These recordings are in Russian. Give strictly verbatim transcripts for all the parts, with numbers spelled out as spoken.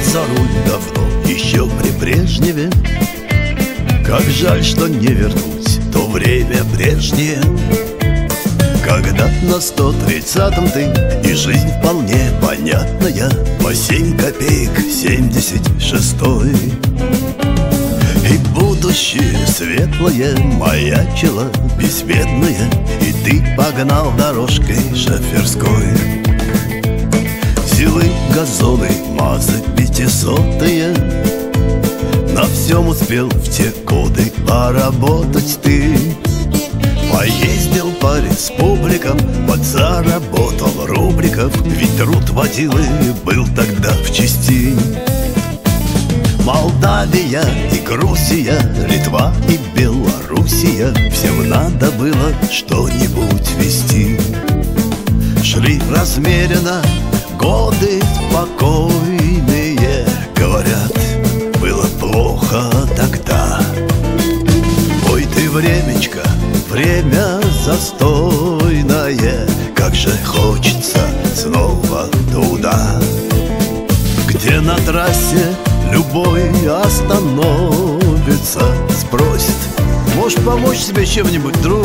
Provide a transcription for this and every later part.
за руль давно, еще при Брежневе. Как жаль, что не вернуть то время прежнее, когда на сто тридцатом ты, и жизнь вполне понятная, по семь копеек семьдесят шестой. И будущее светлое маячило беспечное, и ты погнал дорожкой шоферской. Силы газоны, мазы пятисотые, на всем успел в те годы поработать ты. Поездил по республикам, подзаработал рубликов, ведь труд водилы был тогда в чести. Молдавия и Грузия, Литва и Белоруссия, всем надо было что-нибудь вести. Шли размеренно годы спокойные, говорят, было плохо тогда. Ой ты, времечко, время застойное, как же хочется снова туда, где на трассе любой остановится, спросит: можешь помочь себе чем-нибудь, друг?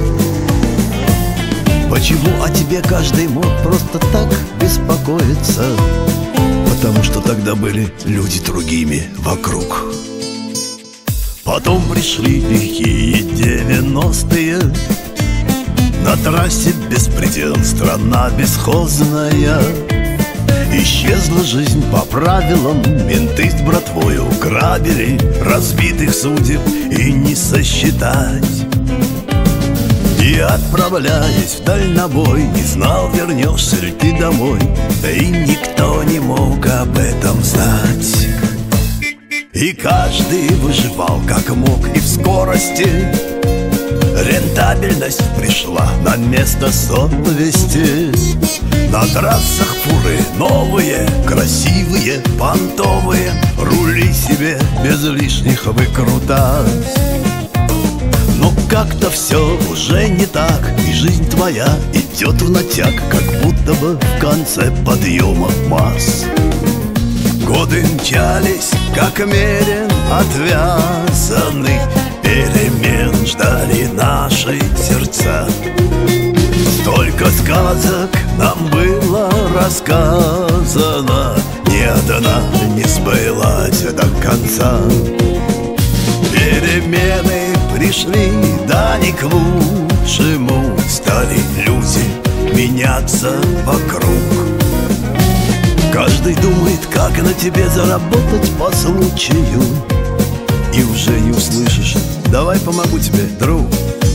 Почему о тебе каждый мог просто так беспокоиться? Потому что тогда были люди другими вокруг. Потом пришли лихие девяностые, на трассе беспредел, страна бесхозная. Исчезла жизнь по правилам, менты с братвою грабили, разбитых судеб и не сосчитать. И отправляясь в дальнобой, не знал, вернешься ли ты домой, да и никто не мог об этом знать. И каждый выживал как мог, и в скорости рентабельность пришла на место совести. На трассах фуры новые, красивые, понтовые, рули себе без лишних выкрутас. Но как-то все уже не так, и жизнь твоя идет в натяг, как будто бы в конце подъема масс. Годы мчались, как мерен отвязанный, перемен ждали наши сердца. Столько сказок нам было рассказано, ни одна не сбылась до конца. Перемены пришли, да не к лучшему, стали люди меняться вокруг. Каждый думает, как на тебе заработать по случаю, и уже не услышишь: давай помогу тебе, друг.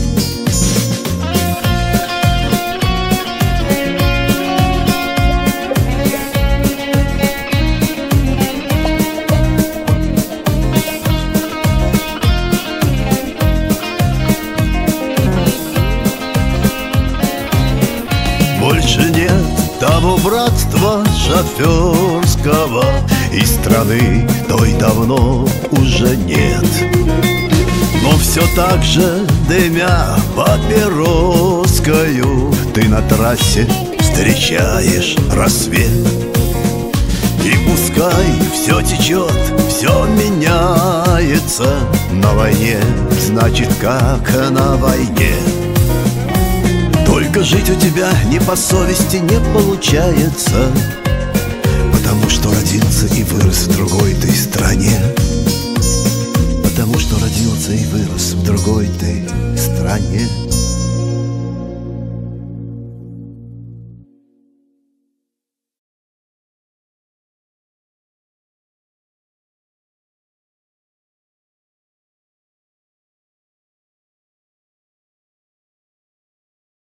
Больше нет того братства шоферского, и страны той давно уже нет. Но все так же, дымя папироскою, ты на трассе встречаешь рассвет. И пускай все течет, все меняется, на войне, значит, как на войне. Только жить у тебя не по совести не получается, потому что родился и вырос в другой ты стране. Потому что родился и вырос в другой ты стране.